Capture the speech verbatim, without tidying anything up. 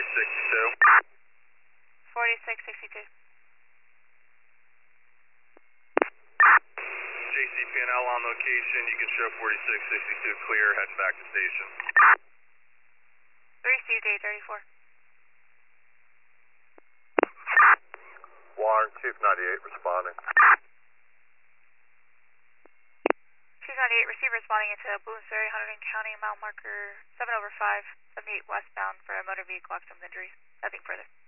sixty-two. forty-six sixty-two. J C P N L on location. You can show forty-six sixty-two clear, heading back to station. Received eight thirty-four. Warren, Chief ninety-eight responding. Chief ninety-eight, receiver responding into Bloomsbury, Hunterdon County, mile marker seven over five, seventy-eight westbound for a motor vehicle accident with injuries. Nothing further.